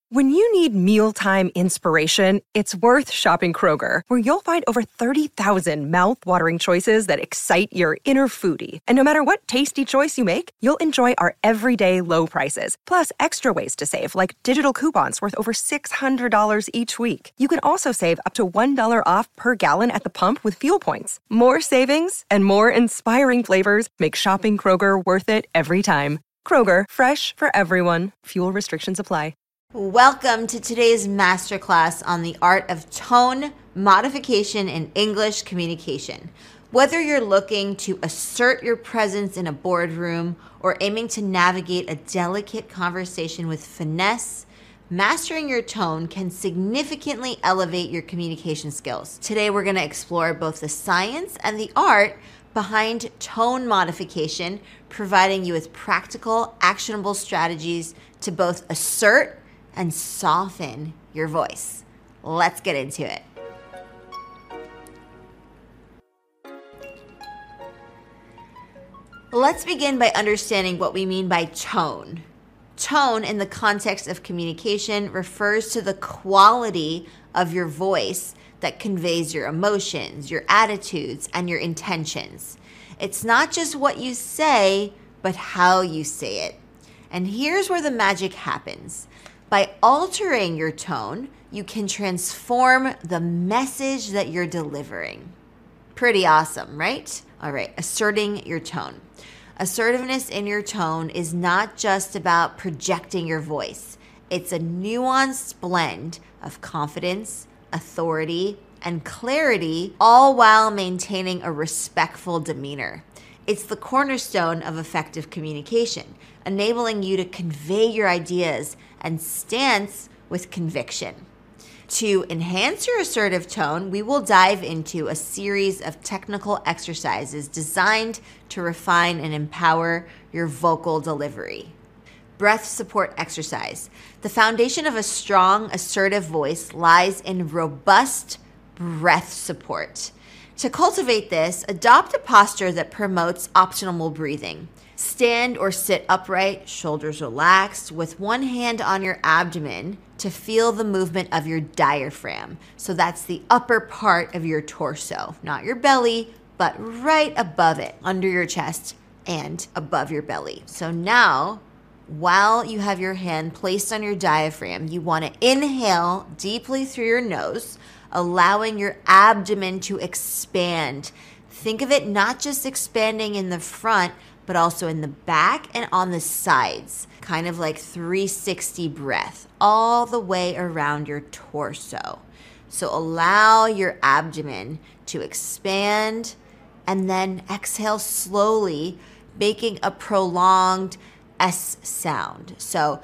When you need mealtime inspiration, it's worth shopping Kroger, where you'll find over 30,000 mouth-watering choices that excite your inner foodie. And no matter what tasty choice you make, you'll enjoy our everyday low prices, plus extra ways to save, like digital coupons worth over $600 each week. You can also save up to $1 off per gallon at the pump with fuel points. More savings and more inspiring flavors make shopping Kroger worth it every time. Kroger, fresh for everyone. Fuel restrictions apply. Welcome to today's masterclass on the art of tone modification in English communication. Whether you're looking to assert your presence in a boardroom or aiming to navigate a delicate conversation with finesse, mastering your tone can significantly elevate your communication skills. Today, we're going to explore both the science and the art behind tone modification, providing you with practical, actionable strategies to both assert and soften your voice. Let's get into it. Let's begin by understanding what we mean by tone. Tone, in the context of communication, refers to the quality of your voice that conveys your emotions, your attitudes, and your intentions. It's not just what you say, but how you say it. And here's where the magic happens. By altering your tone, you can transform the message that you're delivering. Pretty awesome, right? All right, asserting your tone. Assertiveness in your tone is not just about projecting your voice. It's a nuanced blend of confidence, authority, and clarity, all while maintaining a respectful demeanor. It's the cornerstone of effective communication, enabling you to convey your ideas and stance with conviction. To enhance your assertive tone, we will dive into a series of technical exercises designed to refine and empower your vocal delivery. Breath support exercise. The foundation of a strong, assertive voice lies in robust breath support. To cultivate this, adopt a posture that promotes optimal breathing. Stand or sit upright, shoulders relaxed, with one hand on your abdomen to feel the movement of your diaphragm. So that's the upper part of your torso, not your belly, but right above it, under your chest and above your belly. So now, while you have your hand placed on your diaphragm, you want to inhale deeply through your nose, allowing your abdomen to expand. Think of it not just expanding in the front, but also in the back and on the sides, kind of like 360 breath, all the way around your torso. So allow your abdomen to expand and then exhale slowly, making a prolonged S sound. So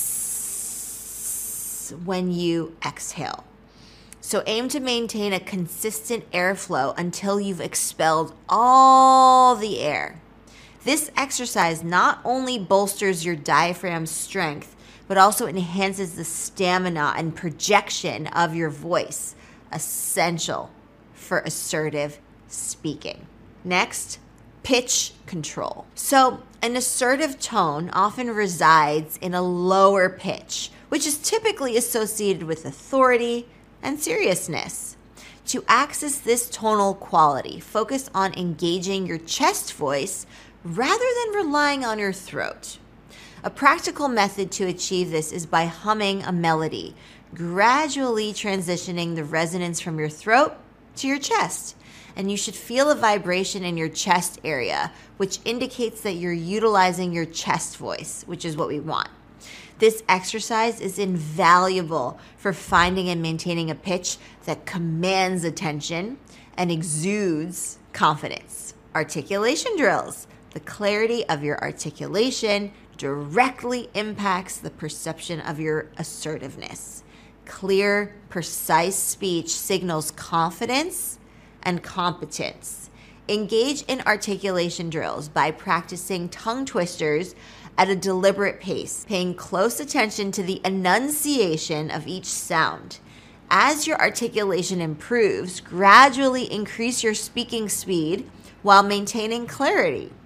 when you exhale. So aim to maintain a consistent airflow until you've expelled all the air. This exercise not only bolsters your diaphragm's strength, but also enhances the stamina and projection of your voice, essential for assertive speaking. Next, pitch control. So an assertive tone often resides in a lower pitch, which is typically associated with authority and seriousness. To access this tonal quality, focus on engaging your chest voice rather than relying on your throat. A practical method to achieve this is by humming a melody, gradually transitioning the resonance from your throat to your chest. And you should feel a vibration in your chest area, which indicates that you're utilizing your chest voice, which is what we want. This exercise is invaluable for finding and maintaining a pitch that commands attention and exudes confidence. Articulation drills. The clarity of your articulation directly impacts the perception of your assertiveness. Clear, precise speech signals confidence and competence. Engage in articulation drills by practicing tongue twisters at a deliberate pace, paying close attention to the enunciation of each sound. As your articulation improves, gradually increase your speaking speed while maintaining clarity.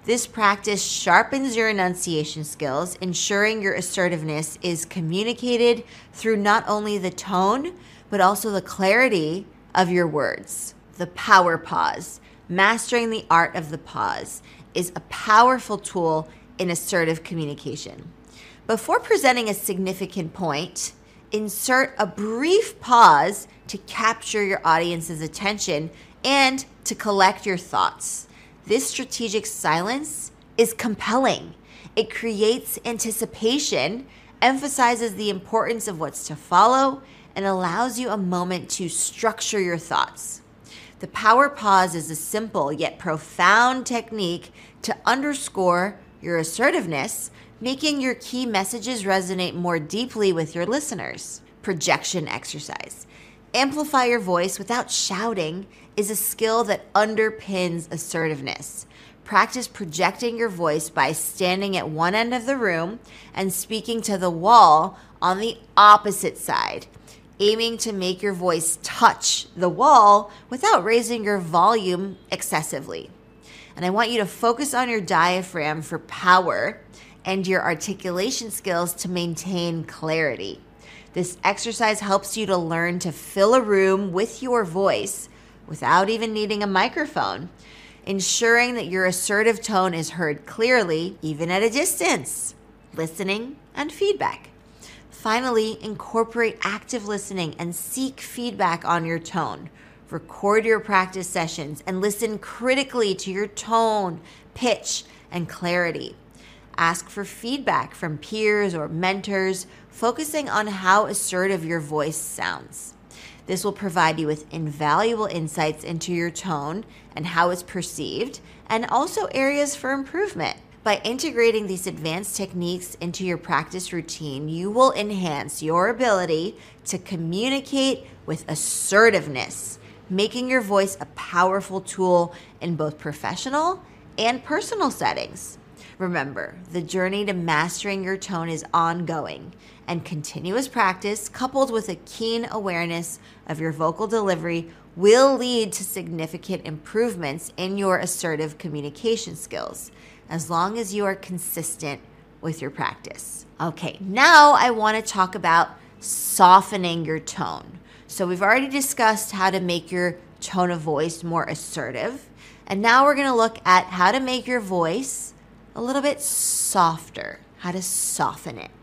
This practice sharpens your enunciation skills, ensuring your assertiveness is communicated through not only the tone, but also the clarity of your words. The power pause. Mastering the art of the pause is a powerful tool in assertive communication. Before presenting a significant point, insert a brief pause to capture your audience's attention and to collect your thoughts. This strategic silence is compelling. It creates anticipation, emphasizes the importance of what's to follow, and allows you a moment to structure your thoughts. The power pause is a simple yet profound technique to underscore your assertiveness, making your key messages resonate more deeply with your listeners. Projection exercise. Amplify your voice without shouting is a skill that underpins assertiveness. Practice projecting your voice by standing at one end of the room and speaking to the wall on the opposite side, aiming to make your voice touch the wall without raising your volume excessively. And I want you to focus on your diaphragm for power and your articulation skills to maintain clarity. This exercise helps you to learn to fill a room with your voice without even needing a microphone, ensuring that your assertive tone is heard clearly, even at a distance. Listening and feedback. Finally, incorporate active listening and seek feedback on your tone. Record your practice sessions and listen critically to your tone, pitch, and clarity. Ask for feedback from peers or mentors, focusing on how assertive your voice sounds. This will provide you with invaluable insights into your tone and how it's perceived, and also areas for improvement. By integrating these advanced techniques into your practice routine, you will enhance your ability to communicate with assertiveness, making your voice a powerful tool in both professional and personal settings. Remember, the journey to mastering your tone is ongoing, and continuous practice, coupled with a keen awareness of your vocal delivery, will lead to significant improvements in your assertive communication skills, as long as you are consistent with your practice. Okay, now I want to talk about softening your tone. So we've already discussed how to make your tone of voice more assertive, and now we're going to look at how to make your voice a little bit softer, how to soften it.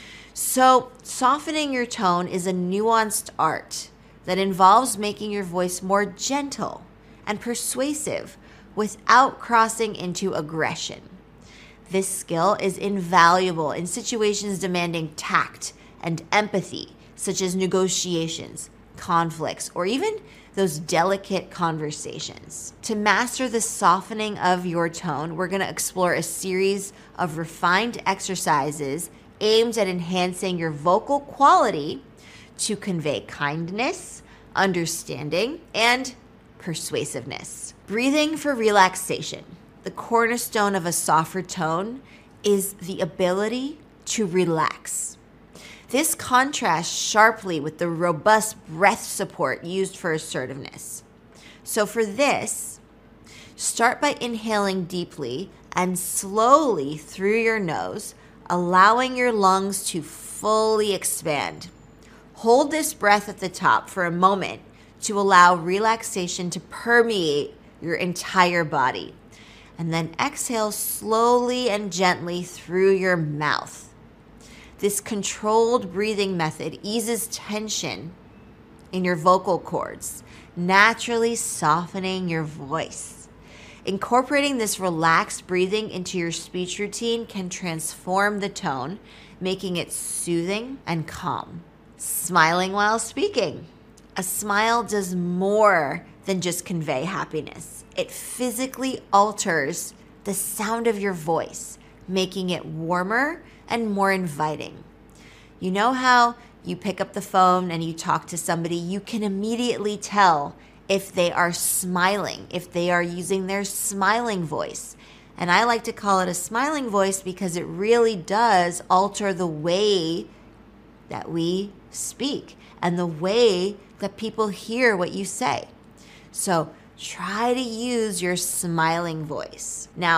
So softening your tone is a nuanced art that involves making your voice more gentle and persuasive without crossing into aggression. This skill is invaluable in situations demanding tact and empathy, such as negotiations, conflicts, or even those delicate conversations. To master the softening of your tone, we're going to explore a series of refined exercises aimed at enhancing your vocal quality to convey kindness, understanding, and persuasiveness. Breathing for relaxation. The cornerstone of a softer tone is the ability to relax. This contrasts sharply with the robust breath support used for assertiveness. So for this, start by inhaling deeply and slowly through your nose, allowing your lungs to fully expand. Hold this breath at the top for a moment to allow relaxation to permeate your entire body. And then exhale slowly and gently through your mouth. This controlled breathing method eases tension in your vocal cords, naturally softening your voice. Incorporating this relaxed breathing into your speech routine can transform the tone, making it soothing and calm. Smiling while speaking. A smile does more than just convey happiness. It physically alters the sound of your voice, making it warmer and more inviting. You know how you pick up the phone and you talk to somebody, you can immediately tell if they are smiling, if they are using their smiling voice. And I like to call it a smiling voice because it really does alter the way that we speak and the way that people hear what you say. So try to use your smiling voice. Now,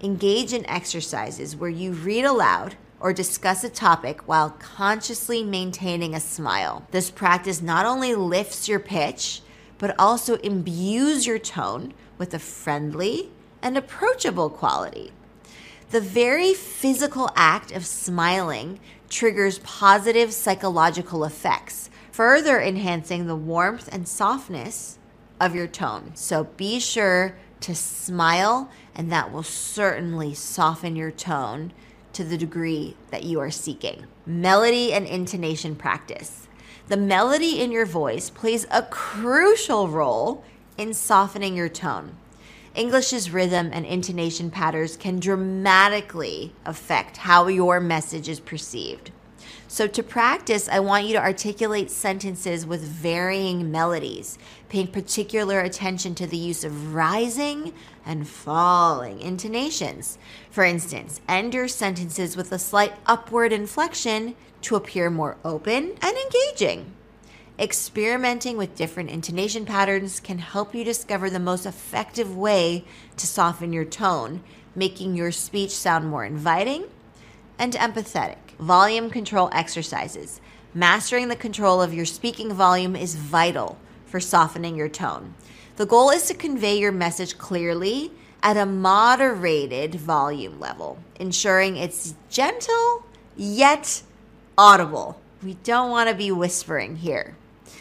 Engage in exercises where you read aloud or discuss a topic while consciously maintaining a smile. This practice not only lifts your pitch, but also imbues your tone with a friendly and approachable quality. The very physical act of smiling triggers positive psychological effects, further enhancing the warmth and softness of your tone. So be sure to smile, and that will certainly soften your tone to the degree that you are seeking. Melody and intonation practice. The melody in your voice plays a crucial role in softening your tone. English's rhythm and intonation patterns can dramatically affect how your message is perceived. So to practice, I want you to articulate sentences with varying melodies, paying particular attention to the use of rising and falling intonations. For instance, end your sentences with a slight upward inflection to appear more open and engaging. Experimenting with different intonation patterns can help you discover the most effective way to soften your tone, making your speech sound more inviting and empathetic. Volume control exercises. Mastering the control of your speaking volume is vital for softening your tone. The goal is to convey your message clearly at a moderated volume level, ensuring it's gentle yet audible. We don't want to be whispering here.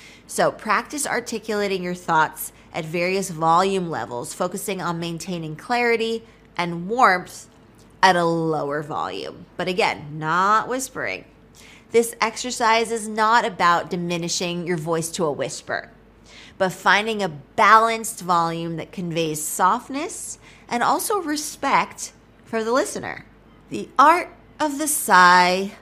So practice articulating your thoughts at various volume levels, focusing on maintaining clarity and warmth at a lower volume. But again, not whispering. This exercise is not about diminishing your voice to a whisper, but finding a balanced volume that conveys softness and also respect for the listener. The art of the sigh.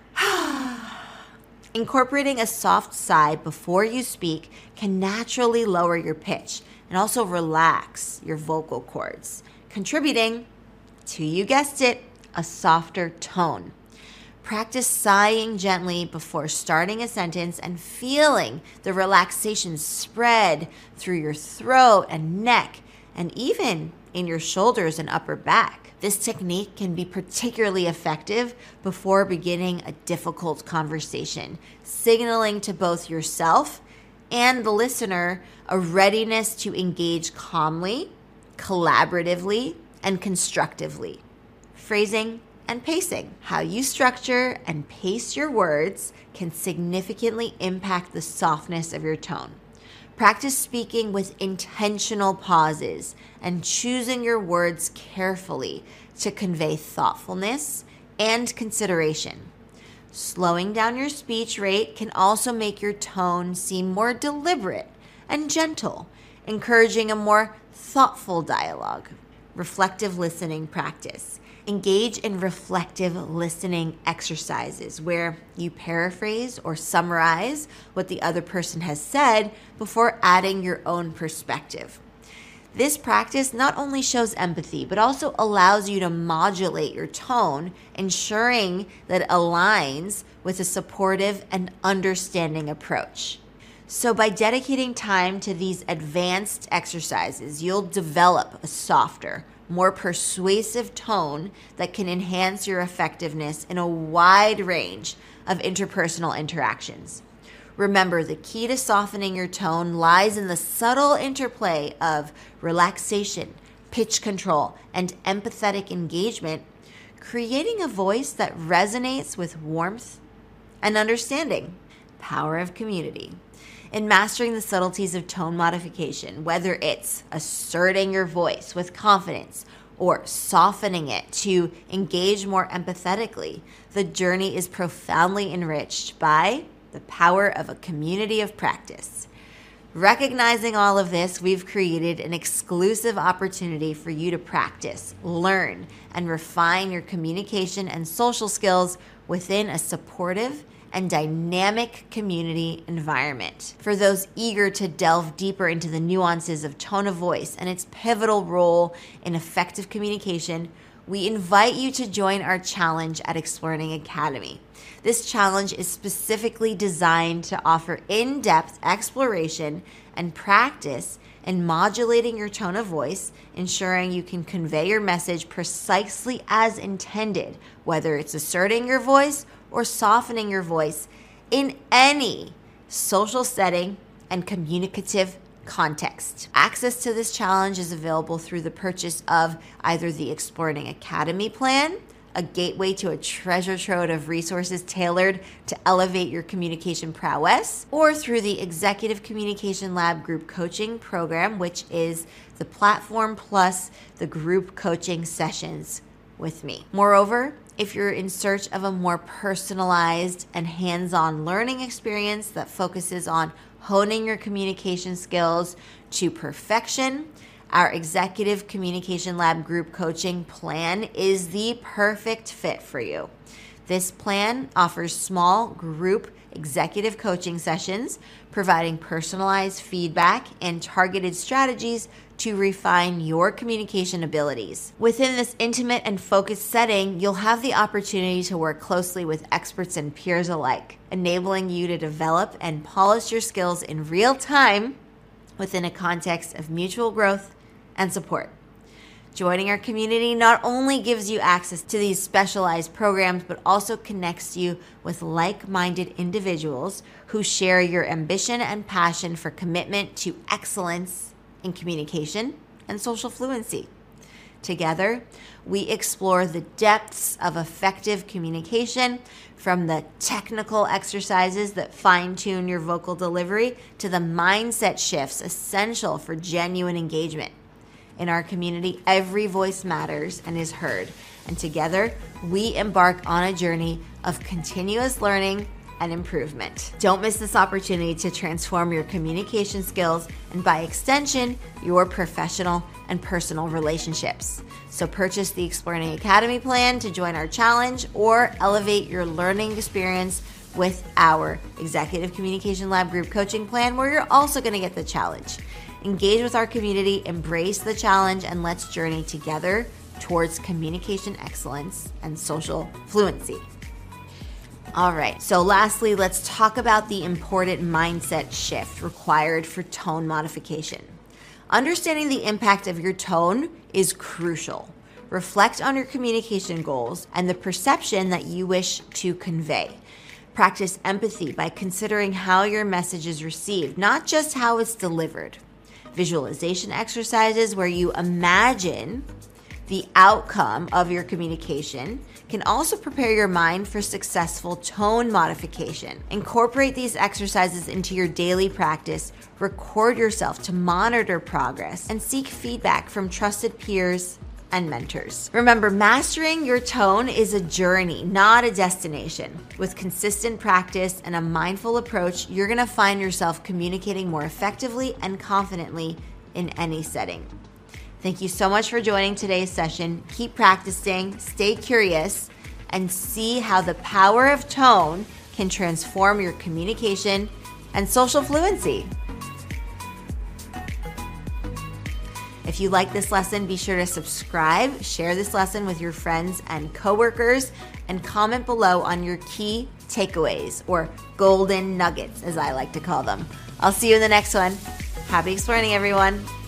Incorporating a soft sigh before you speak can naturally lower your pitch and also relax your vocal cords, contributing to, you guessed it, a softer tone. Practice sighing gently before starting a sentence and feeling the relaxation spread through your throat and neck and even in your shoulders and upper back. This technique can be particularly effective before beginning a difficult conversation, signaling to both yourself and the listener a readiness to engage calmly, collaboratively, and constructively. Phrasing and pacing. How you structure and pace your words can significantly impact the softness of your tone. Practice speaking with intentional pauses and choosing your words carefully to convey thoughtfulness and consideration. Slowing down your speech rate can also make your tone seem more deliberate and gentle, encouraging a more thoughtful dialogue. Reflective listening practice. Engage in reflective listening exercises where you paraphrase or summarize what the other person has said before adding your own perspective. This practice not only shows empathy, but also allows you to modulate your tone, ensuring that it aligns with a supportive and understanding approach. So by dedicating time to these advanced exercises, you'll develop a softer, more persuasive tone that can enhance your effectiveness in a wide range of interpersonal interactions. Remember, the key to softening your tone lies in the subtle interplay of relaxation, pitch control, and empathetic engagement, creating a voice that resonates with warmth and understanding. Power of community. In mastering the subtleties of tone modification, whether it's asserting your voice with confidence or softening it to engage more empathetically, the journey is profoundly enriched by the power of a community of practice. Recognizing all of this, we've created an exclusive opportunity for you to practice, learn, and refine your communication and social skills within a supportive and dynamic community environment. For those eager to delve deeper into the nuances of tone of voice and its pivotal role in effective communication, we invite you to join our challenge at Explearning Academy. This challenge is specifically designed to offer in-depth exploration and practice in modulating your tone of voice, ensuring you can convey your message precisely as intended, whether it's asserting your voice or softening your voice in any social setting and communicative context. Access to this challenge is available through the purchase of either the Exploring Academy plan, a gateway to a treasure trove of resources tailored to elevate your communication prowess, or through the Executive Communication Lab group coaching program, which is the platform plus the group coaching sessions with me. Moreover, if you're in search of a more personalized and hands-on learning experience that focuses on honing your communication skills to perfection, our Executive Communication Lab group coaching plan is the perfect fit for you. This plan offers small group executive coaching sessions, providing personalized feedback and targeted strategies to refine your communication abilities. Within this intimate and focused setting, you'll have the opportunity to work closely with experts and peers alike, enabling you to develop and polish your skills in real time within a context of mutual growth and support. Joining our community not only gives you access to these specialized programs, but also connects you with like-minded individuals who share your ambition and passion for commitment to excellence in communication and social fluency. Together, we explore the depths of effective communication, from the technical exercises that fine-tune your vocal delivery to the mindset shifts essential for genuine engagement. In our community, every voice matters and is heard, and together, we embark on a journey of continuous learning and improvement. Don't miss this opportunity to transform your communication skills and, by extension, your professional and personal relationships. So purchase the Exploring Academy plan to join our challenge, or elevate your learning experience with our Executive Communication Lab group coaching plan, where you're also going to get the challenge. Engage with our community, embrace the challenge, and let's journey together towards communication excellence and social fluency. All right, so lastly, let's talk about the important mindset shift required for tone modification. Understanding the impact of your tone is crucial. Reflect on your communication goals and the perception that you wish to convey. Practice empathy by considering how your message is received, not just how it's delivered. Visualization exercises where you imagine the outcome of your communication can also prepare your mind for successful tone modification. Incorporate these exercises into your daily practice, record yourself to monitor progress, and seek feedback from trusted peers and mentors. Remember, mastering your tone is a journey, not a destination. With consistent practice and a mindful approach, you're going to find yourself communicating more effectively and confidently in any setting. Thank you so much for joining today's session. Keep practicing, stay curious, and see how the power of tone can transform your communication and social fluency. If you like this lesson, be sure to subscribe, share this lesson with your friends and coworkers, and comment below on your key takeaways, or golden nuggets, as I like to call them. I'll see you in the next one. Happy exploring, everyone.